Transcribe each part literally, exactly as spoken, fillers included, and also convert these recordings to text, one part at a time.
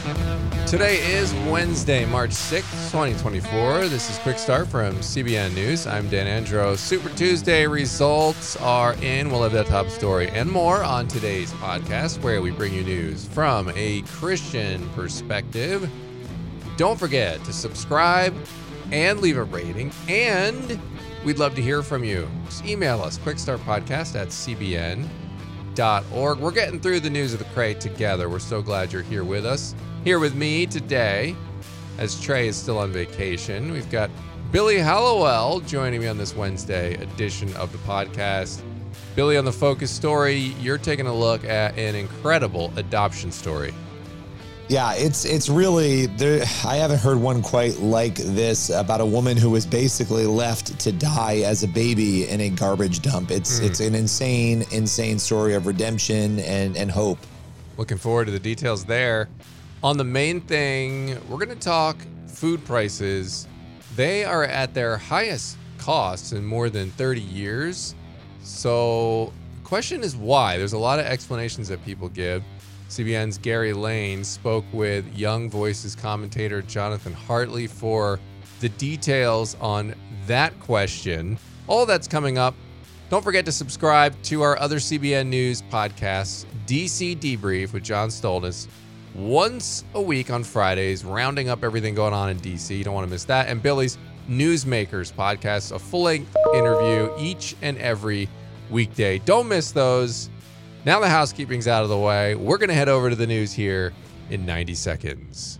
Today is Wednesday, March sixth, twenty twenty-four. This is Quick Start from C B N News. I'm Dan Andro. Super Tuesday results are in. We'll have that top story and more on today's podcast, where we bring you news from a Christian perspective. Don't forget to subscribe and leave a rating, and we'd love to hear from you. Just email us, quickstartpodcast at c b n dot org. We're getting through the news of the crate together. We're so glad you're here with us. Here with me today, as Trey is still on vacation, we've got Billy Hallowell joining me on this Wednesday edition of the podcast. Billy, on the Focus story, you're taking a look at an incredible adoption story. Yeah, it's it's really, there, I haven't heard one quite like this about a woman who was basically left to die as a baby in a garbage dump. It's mm. it's an insane, insane story of redemption and, and hope. Looking forward to the details there. On the main thing, we're going to talk food prices. They are at their highest costs in more than thirty years. So the question is why? There's a lot of explanations that people give. C B N's Gary Lane spoke with Young Voices commentator Jonathan Hartley for the details on that question. All that's coming up. Don't forget to subscribe to our other C B N News podcasts, D C Debrief with John Stolnis, once a week on Fridays, rounding up everything going on in D C. You don't want to miss that. And Billy's Newsmakers podcast, a full-length interview each and every weekday. Don't miss those. Now the housekeeping's out of the way, we're going to head over to the news here in ninety seconds.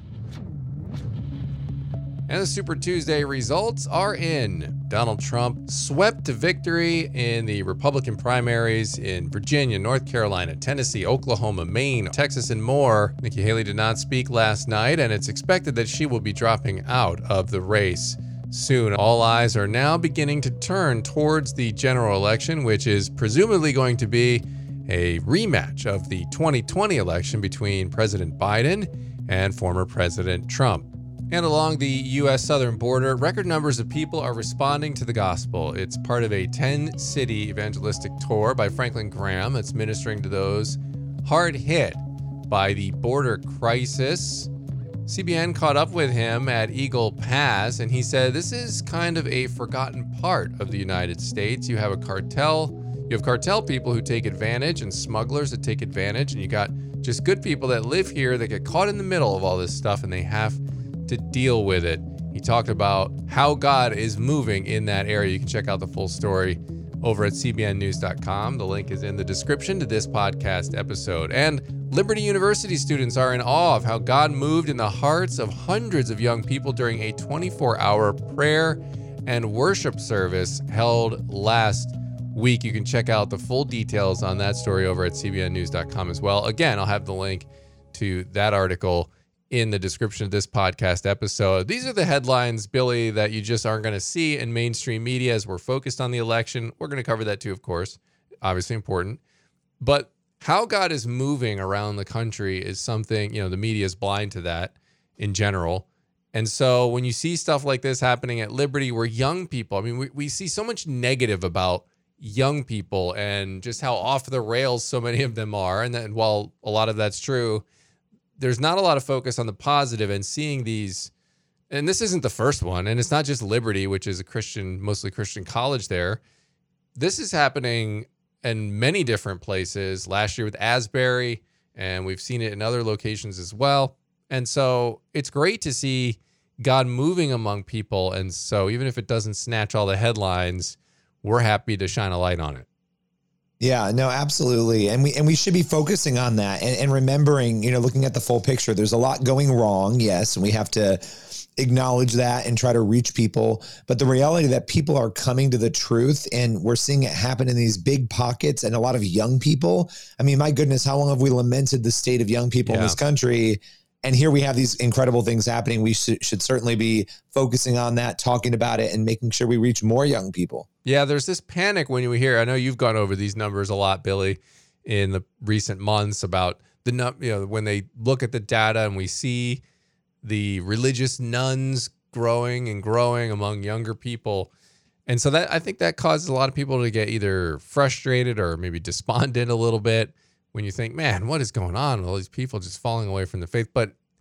And the Super Tuesday results are in. Donald Trump swept to victory in the Republican primaries in Virginia, North Carolina, Tennessee, Oklahoma, Maine, Texas, and more. Nikki Haley did not speak last night, and it's expected that she will be dropping out of the race soon. All eyes are now beginning to turn towards the general election, which is presumably going to be a rematch of the twenty twenty election between President Biden and former President Trump. And along the U S southern border, record numbers of people are responding to the gospel. It's part of a ten-city evangelistic tour by Franklin Graham that's ministering to those hard hit by the border crisis. C B N caught up with him at Eagle Pass, and he said this is kind of a forgotten part of the United States. You have a cartel, you have cartel people who take advantage and smugglers that take advantage, and you got just good people that live here that get caught in the middle of all this stuff, and they have to deal with it. He talked about how God is moving in that area. You can check out the full story over at c b n news dot com. The link is in the description to this podcast episode. And Liberty University students are in awe of how God moved in the hearts of hundreds of young people during a twenty-four hour prayer and worship service held last week. You can check out the full details on that story over at c b n news dot com as well. Again, I'll have the link to that article in the description of this podcast episode. These are the headlines, Billy, that you just aren't going to see in mainstream media as we're focused on the election. We're going to cover that too, of course, obviously important. But how God is moving around the country is something, you know, the media is blind to that in general. And so when you see stuff like this happening at Liberty, where young people, I mean, we, we see so much negative about young people and just how off the rails so many of them are. And then while a lot of that's true, there's not a lot of focus on the positive, and seeing these, and this isn't the first one, and it's not just Liberty, which is a Christian, mostly Christian college there. This is happening in many different places. Last year with Asbury, and we've seen it in other locations as well. And so it's great to see God moving among people. And so even if it doesn't snatch all the headlines, we're happy to shine a light on it. Yeah, no, absolutely. And we and we should be focusing on that and, and remembering, you know, looking at the full picture. There's a lot going wrong, yes, and we have to acknowledge that and try to reach people. But the reality that people are coming to the truth, and we're seeing it happen in these big pockets and a lot of young people. I mean, my goodness, how long have we lamented the state of young people yeah. in this country? And here we have these incredible things happening. We should, should certainly be focusing on that, talking about it, and making sure we reach more young people. Yeah, there's this panic when you hear, I know you've gone over these numbers a lot, Billy, in the recent months about the, you know, when they look at the data and we see the religious nuns growing and growing among younger people. And so that, I think that causes a lot of people to get either frustrated or maybe despondent a little bit when you think, man, what is going on with all these people just falling away from the faith? But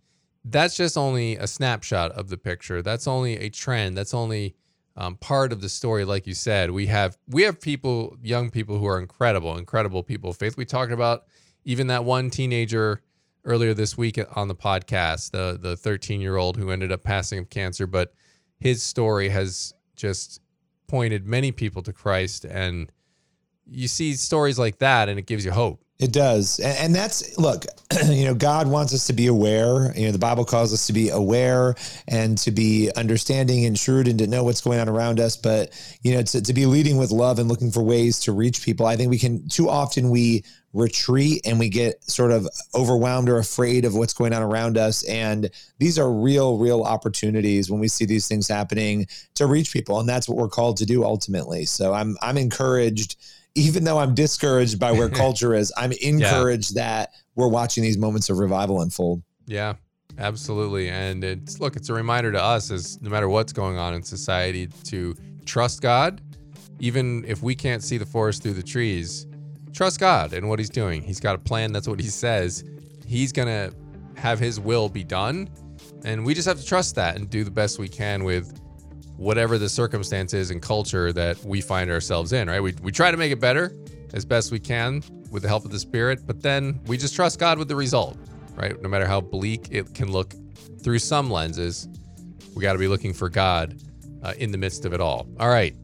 that's just only a snapshot of the picture. That's only a trend. That's only um, part of the story. Like you said, we have we have people, young people who are incredible, incredible people of faith. We talked about even that one teenager earlier this week on the podcast, the the thirteen-year-old who ended up passing of cancer, but his story has just pointed many people to Christ. And you see stories like that, and it gives you hope. It does. And, and that's, look, you know, God wants us to be aware. You know, the Bible calls us to be aware and to be understanding and shrewd and to know what's going on around us. But, you know, to, to be leading with love and looking for ways to reach people. I think we can, too often we retreat and we get sort of overwhelmed or afraid of what's going on around us. And these are real, real opportunities when we see these things happening to reach people. And that's what we're called to do ultimately. So I'm, I'm encouraged. Even though I'm discouraged by where culture is, I'm encouraged yeah. that we're watching these moments of revival unfold. Yeah, absolutely. And it's, look, it's a reminder to us as no matter what's going on in society to trust God, even if we can't see the forest through the trees, trust God and what he's doing. He's got a plan. That's what he says. He's going to have his will be done. And we just have to trust that and do the best we can with whatever the circumstances and culture that we find ourselves in, right? We we try to make it better as best we can with the help of the Spirit, but then we just trust God with the result, right? No matter how bleak it can look through some lenses, we got to be looking for God uh, in the midst of it all. All right.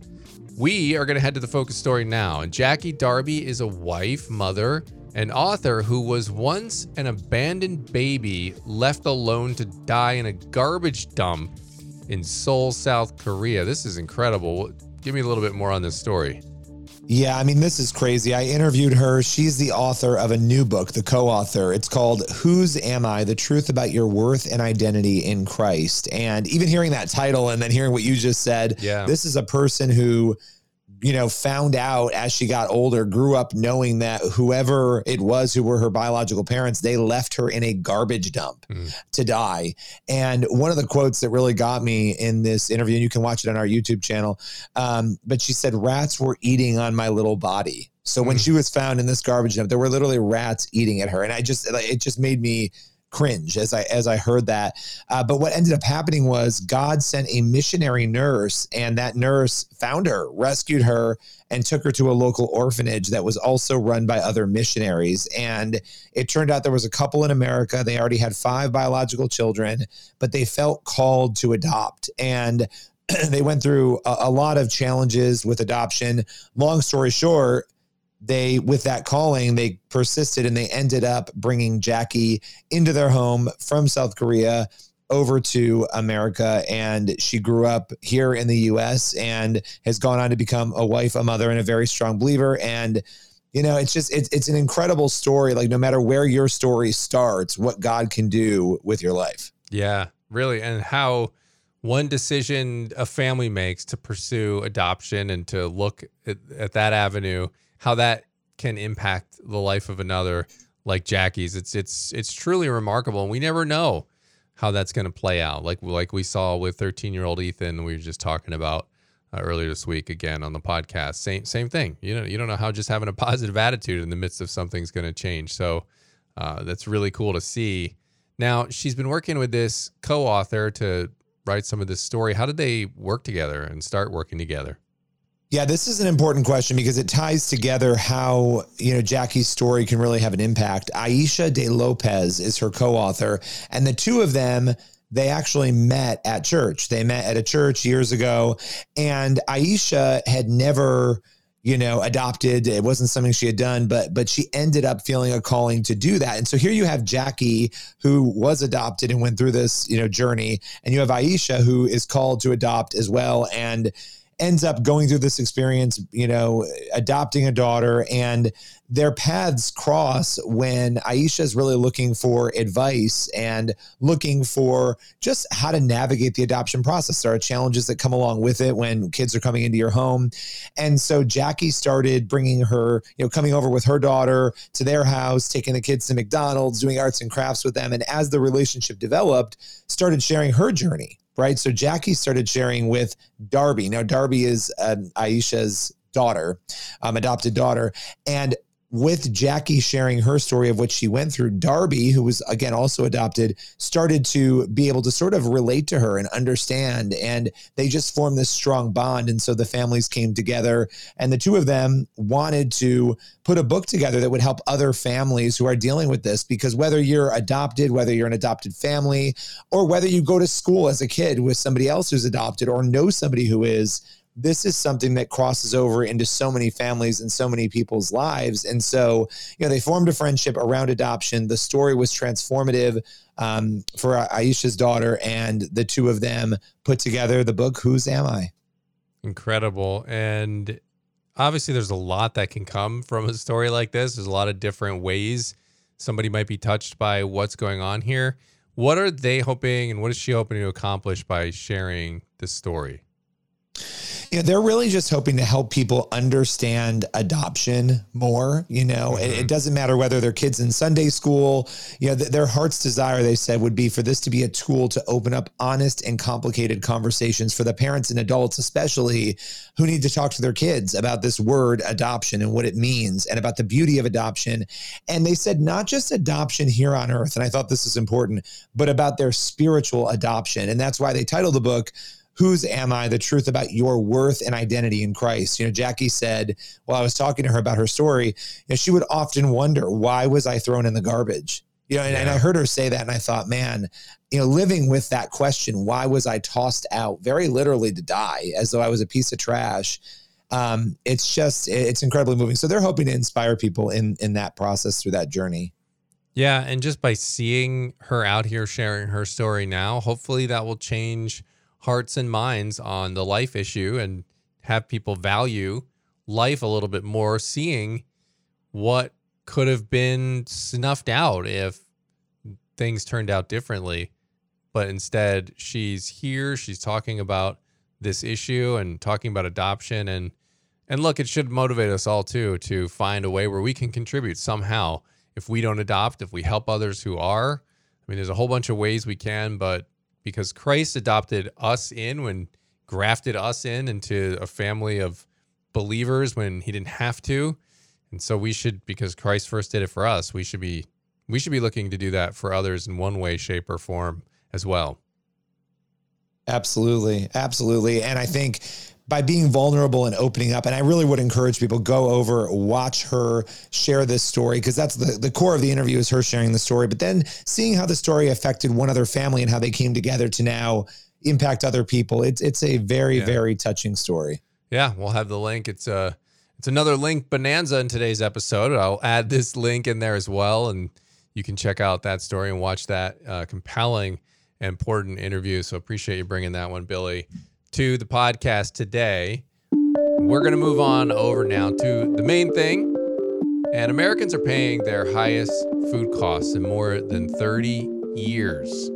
We are going to head to the focus story now. And Jackie Darby is a wife, mother, and author who was once an abandoned baby left alone to die in a garbage dump in Seoul, South Korea. This is incredible. Give me a little bit more on this story. Yeah, I mean, this is crazy. I interviewed her. She's the author of a new book, the co-author. It's called Whose Am I? The Truth About Your Worth and Identity in Christ. And even hearing that title and then hearing what you just said, yeah. This is a person who, you know, found out as she got older, grew up knowing that whoever it was who were her biological parents, they left her in a garbage dump mm. to die. And one of the quotes that really got me in this interview, and you can watch it on our YouTube channel, um, but she said, rats were eating on my little body. So mm. when she was found in this garbage dump, there were literally rats eating at her. And I just, it just made me cringe as I as I heard that. Uh, but what ended up happening was God sent a missionary nurse, and that nurse found her, rescued her, and took her to a local orphanage that was also run by other missionaries. And it turned out there was a couple in America. They already had five biological children, but they felt called to adopt. And they went through a, a lot of challenges with adoption. Long story short, they, with that calling, they persisted and they ended up bringing Jackie into their home from South Korea over to America. And she grew up here in the U S and has gone on to become a wife, a mother, and a very strong believer. And, you know, it's just, it's, it's an incredible story. Like no matter where your story starts, what God can do with your life. Yeah, really. And how one decision a family makes to pursue adoption and to look at, at that avenue, how that can impact the life of another like Jackie's. It's it's it's truly remarkable, and we never know how that's going to play out. Like like we saw with thirteen-year-old Ethan, we were just talking about uh, earlier this week again on the podcast. Same same thing. You know you don't know how just having a positive attitude in the midst of something's going to change. So uh, that's really cool to see. Now she's been working with this co-author to write some of this story. How did they work together and start working together? Yeah, this is an important question because it ties together how, you know, Jackie's story can really have an impact. Aisha De Lopez is her co-author, and the two of them, they actually met at church. They met at a church years ago, and Aisha had never, you know, adopted. It wasn't something she had done, but but she ended up feeling a calling to do that. And so here you have Jackie, who was adopted and went through this, you know, journey, and you have Aisha, who is called to adopt as well, and ends up going through this experience, you know, adopting a daughter, and their paths cross when Aisha is really looking for advice and looking for just how to navigate the adoption process. There are challenges that come along with it when kids are coming into your home. And so Jackie started bringing her, you know, coming over with her daughter to their house, taking the kids to McDonald's, doing arts and crafts with them. And as the relationship developed, started sharing her journey. Right. So Jackie started sharing with Darby. Now, Darby is um, Aisha's daughter, um, adopted daughter. And with Jackie sharing her story of what she went through, Darby, who was, again, also adopted, started to be able to sort of relate to her and understand. And they just formed this strong bond. And so the families came together, and the two of them wanted to put a book together that would help other families who are dealing with this. Because whether you're adopted, whether you're an adopted family, or whether you go to school as a kid with somebody else who's adopted or know somebody who is, this is something that crosses over into so many families and so many people's lives. And so, you know, they formed a friendship around adoption. The story was transformative um, for Aisha's daughter, and the two of them put together the book, Whose Am I? Incredible. And obviously there's a lot that can come from a story like this. There's a lot of different ways somebody might be touched by what's going on here. What are they hoping, and what is she hoping to accomplish by sharing this story? You know, they're really just hoping to help people understand adoption more. You know, mm-hmm. it, it doesn't matter whether they're kids in Sunday school. You know, th- their heart's desire, they said, would be for this to be a tool to open up honest and complicated conversations for the parents and adults, especially, who need to talk to their kids about this word adoption and what it means, and about the beauty of adoption. And they said not just adoption here on earth, and I thought this is important, but about their spiritual adoption. And that's why they titled the book, Whose Am I? The Truth About Your Worth and Identity in Christ. You know, Jackie said, while I was talking to her about her story, you know, she would often wonder, why was I thrown in the garbage? You know, and, yeah. and I heard her say that, and I thought, man, you know, living with that question, why was I tossed out, very literally to die, as though I was a piece of trash. Um, it's just, it's incredibly moving. So they're hoping to inspire people in, in that process through that journey. Yeah. And just by seeing her out here sharing her story now, hopefully that will change hearts and minds on the life issue and have people value life a little bit more, seeing what could have been snuffed out if things turned out differently. But instead, she's here, she's talking about this issue and talking about adoption. And, and look, it should motivate us all too, to find a way where we can contribute somehow. If we don't adopt, if we help others who are, I mean, there's a whole bunch of ways we can, but because Christ adopted us in, when grafted us in into a family of believers when he didn't have to. And so we should, because Christ first did it for us, we should be, we should be looking to do that for others in one way, shape, or form as well. Absolutely. Absolutely. And I think by being vulnerable and opening up, and I really would encourage people, go over, watch her share this story, because that's the, the core of the interview, is her sharing the story, but then seeing how the story affected one other family and how they came together to now impact other people. It's it's a very, yeah. very touching story. Yeah, we'll have the link. It's a, it's another link bonanza in today's episode. I'll add this link in there as well, and you can check out that story and watch that uh, compelling and important interview. So appreciate you bringing that one, Billy, to the podcast today. We're going to move on over now to the main thing. And Americans are paying their highest food costs in more than thirty years.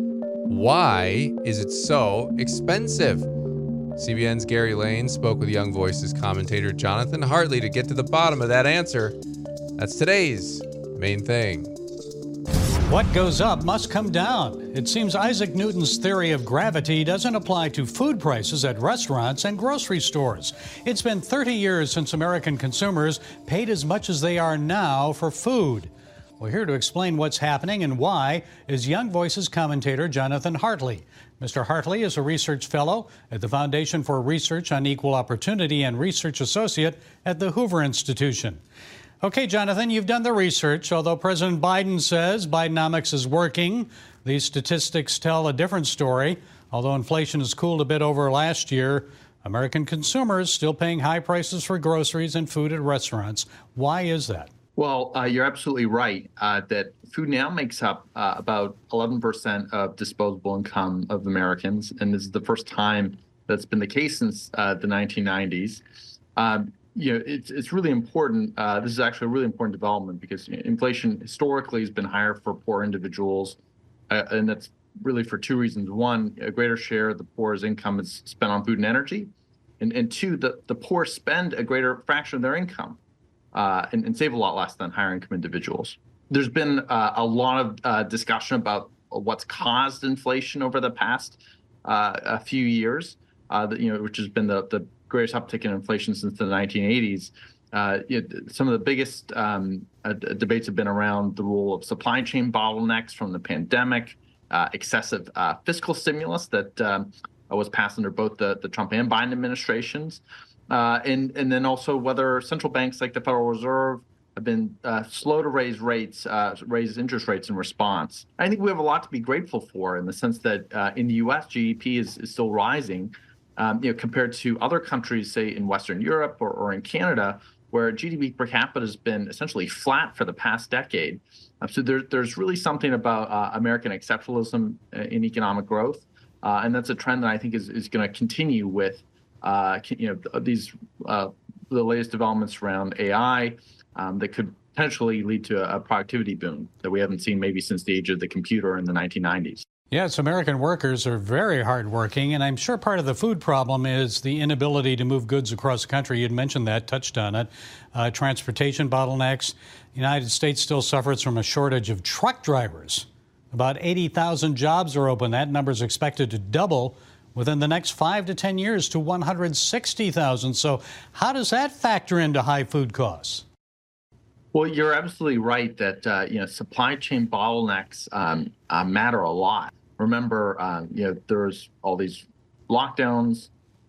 Why is it so expensive? C B N's Gary Lane spoke with Young Voices commentator Jonathan Hartley to get to the bottom of that answer. That's today's main thing. What goes up must come down. It seems Isaac Newton's theory of gravity doesn't apply to food prices at restaurants and grocery stores. It's been thirty years since American consumers paid as much as they are now for food. Well, here to explain what's happening and why is Young Voices commentator Jonathan Hartley. Mister Hartley is a research fellow at the Foundation for Research on Equal Opportunity and research associate at the Hoover Institution. Okay, Jonathan, you've done the research. Although President Biden says Bidenomics is working, these statistics tell a different story. Although inflation has cooled a bit over last year, American consumers still paying high prices for groceries and food at restaurants. Why is that? Well, uh, you're absolutely right uh, that food now makes up uh, about eleven percent of disposable income of Americans. And this is the first time that's been the case since uh, the nineteen nineties. Um, You know, it's it's really important. Uh, this is actually a really important development because inflation historically has been higher for poor individuals, uh, and that's really for two reasons. One, a greater share of the poor's income is spent on food and energy, and and two, the the poor spend a greater fraction of their income, uh, and, and save a lot less than higher income individuals. There's been uh, a lot of uh, discussion about what's caused inflation over the past uh, a few years, uh, that, you know, which has been the the greatest uptick in inflation since the nineteen eighties. uh, you know, some of the biggest um, uh, debates have been around the role of supply chain bottlenecks from the pandemic, uh, excessive uh, fiscal stimulus that um, was passed under both the, the Trump and Biden administrations, uh, and, and then also whether central banks like the Federal Reserve have been uh, slow to raise rates, uh, raise interest rates in response. I think we have a lot to be grateful for in the sense that uh, in the U S, G D P is, is still rising, um, you know, compared to other countries, say in Western Europe or, or in Canada, where G D P per capita has been essentially flat for the past decade. Uh, so there, there's really something about uh, American exceptionalism in economic growth, uh, and that's a trend that I think is, is going to continue with, uh, you know, these uh, the latest developments around A I. Um, that could potentially lead to a productivity boom that we haven't seen maybe since the age of the computer in the nineteen nineties. Yes, American workers are very hardworking, and I'm sure part of the food problem is the inability to move goods across the country. You'd mentioned that, touched on it. Uh, transportation bottlenecks. The United States still suffers from a shortage of truck drivers. About eighty thousand jobs are open. That number is expected to double within the next five to ten years to one hundred sixty thousand. So how does that factor into high food costs? Well, you're absolutely right that uh, you know supply chain bottlenecks um, uh, matter a lot. Remember, um, you know, there's all these lockdowns,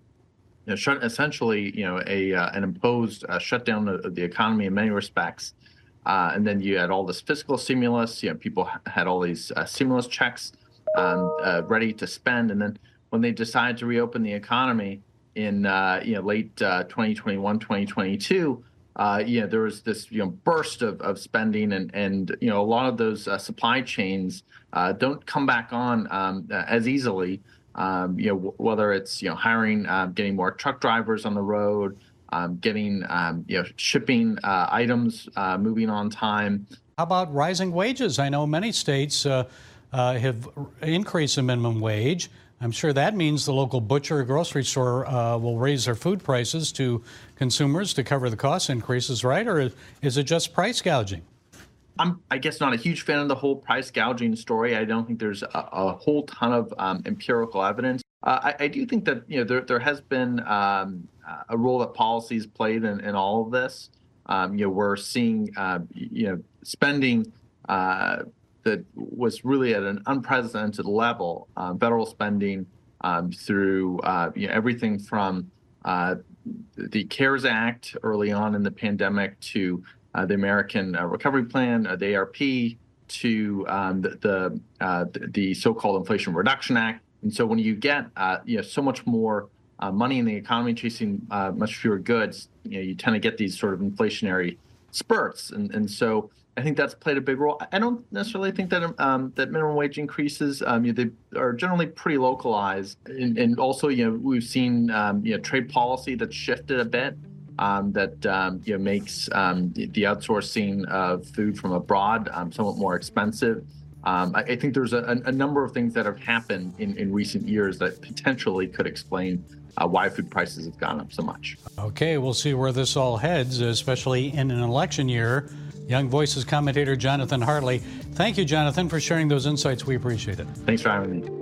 you know, shut, essentially, you know, a uh, an imposed uh, shutdown of the economy in many respects, uh, and then you had all this fiscal stimulus. You know, people had all these uh, stimulus checks um, uh, ready to spend, and then when they decided to reopen the economy in uh, you know late uh, twenty twenty-one, twenty twenty-two. Uh, you know, there was this, you know, burst of, of spending, and, and, you know, a lot of those uh, supply chains uh, don't come back on um, as easily, um, you know, w- whether it's, you know, hiring, uh, getting more truck drivers on the road, um, getting, um, you know, shipping uh, items uh, moving on time. How about rising wages? I know many states uh, uh, have increased the minimum wage. I'm sure that means the local butcher or grocery store uh, will raise their food prices to consumers to cover the cost increases, right? Or is it just price gouging? I'm, I guess, not a huge fan of the whole price gouging story. I don't think there's a, a whole ton of um, empirical evidence. Uh, I, I do think that, you know, there, there has been um, a role that policies played in, in all of this. Um, you know, we're seeing, uh, you know, spending uh, that was really at an unprecedented level, uh, federal spending um, through uh, you know, everything from uh, the CARES Act early on in the pandemic to uh, the American uh, Recovery Plan, uh, the A R P, to um, the the, uh, the so-called Inflation Reduction Act. And so when you get uh, you know so much more uh, money in the economy chasing uh, much fewer goods, you know you tend to get these sort of inflationary spurts, and and so. I think that's played a big role. I don't necessarily think that um, that minimum wage increases. Um, you know, they are generally pretty localized, and, and also, you know, we've seen um, you know trade policy that's shifted a bit. Um, that um, you know makes um, the outsourcing of food from abroad um, somewhat more expensive. Um, I, I think there's a, a number of things that have happened in, in recent years that potentially could explain uh, why food prices have gone up so much. Okay, we'll see where this all heads, especially in an election year. Young Voices commentator Jonathan Hartley. Thank you, Jonathan, for sharing those insights. We appreciate it. Thanks for having me.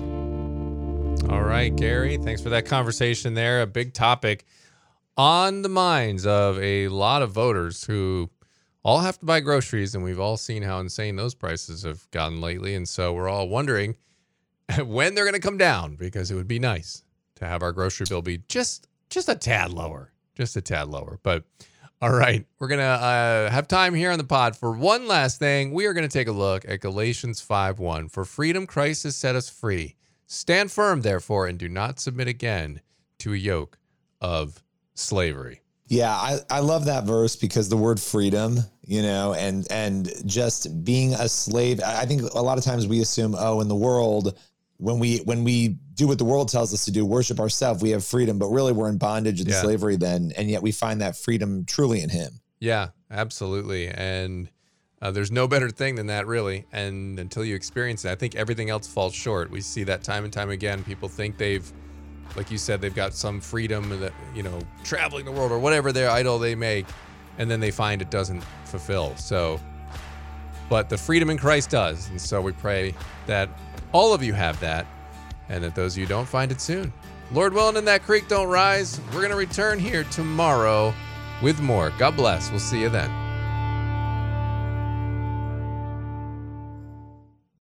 All right, Gary, thanks for that conversation there. A big topic on the minds of a lot of voters who all have to buy groceries, and we've all seen how insane those prices have gotten lately. And so we're all wondering when they're going to come down, because it would be nice to have our grocery bill be just just a tad lower, just a tad lower. But all right, we're going to uh, have time here on the pod for one last thing. We are going to take a look at Galatians five one. For freedom, Christ has set us free. Stand firm, therefore, and do not submit again to a yoke of slavery. Yeah, I, I love that verse because the word freedom, you know, and and just being a slave. I think a lot of times we assume, oh, in the world, when we when we do what the world tells us to do, worship ourselves, we have freedom, but really we're in bondage and yeah. slavery then, and yet we find that freedom truly in him. Yeah, absolutely. And uh, there's no better thing than that, really. And until you experience it, I think everything else falls short. We see that time and time again. People think they've, like you said, they've got some freedom that, you know, traveling the world or whatever their idol they make, and then they find it doesn't fulfill. So, but the freedom in Christ does. And so we pray that all of you have that, and that those of you don't find it soon. Lord willing, and that creek don't rise. We're going to return here tomorrow with more. God bless. We'll see you then.